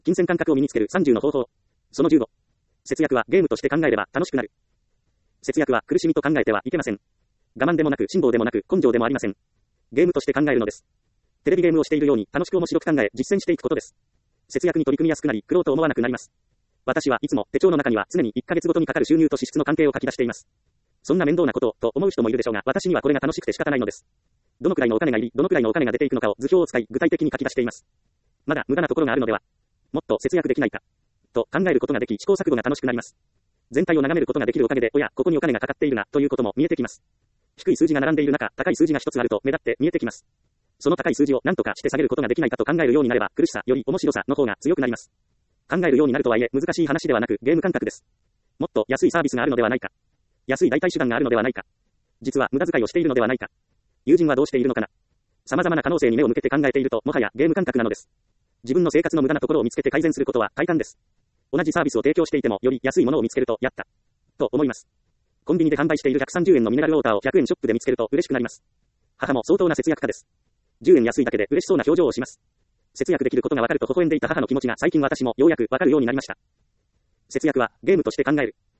金銭感覚を身につける30の方法。その15。節約はゲームとして考えれば楽しくなる。節約は苦しみと考えてはいけません。我慢でもなく辛抱でもなく根性でもありません。ゲームとして考えるのです。テレビゲームをしているように楽しく面白く考え実践していくことです。節約に取り組みやすくなり、苦労と思わなくなります。私はいつも手帳の中には常に1ヶ月ごとにかかる収入と支出の関係を書き出しています。そんな面倒なことをと思う人もいるでしょうが、私にはこれが楽しくて仕方ないのです。どのくらいのお金がいり、どのくらいのお金が出ていくのかを図表を使い具体的に書き出しています。まだ無駄なところがあるのでは、もっと節約できないかと考えることができ、試行錯誤が楽しくなります。全体を眺めることができるおかげで、おや、ここにお金がかかっているなということも見えてきます。低い数字が並んでいる中、高い数字が一つあると目立って見えてきます。その高い数字を何とかして下げることができないかと考えるようになれば、苦しさより面白さの方が強くなります。考えるようになるとはいえ、難しい話ではなくゲーム感覚です。もっと安いサービスがあるのではないか。安い代替手段があるのではないか。実は無駄遣いをしているのではないか。友人はどうしているのかな。様々な可能性に目を向けて考えていると、もはやゲーム感覚なのです。自分の生活の無駄なところを見つけて改善することは快感です。同じサービスを提供していても、より安いものを見つけると、やった。と思います。コンビニで販売している130円のミネラルウォーターを100円ショップで見つけると嬉しくなります。母も相当な節約家です。10円安いだけで嬉しそうな表情をします。節約できることがわかると微笑んでいた母の気持ちが最近私もようやくわかるようになりました。節約はゲームとして考える。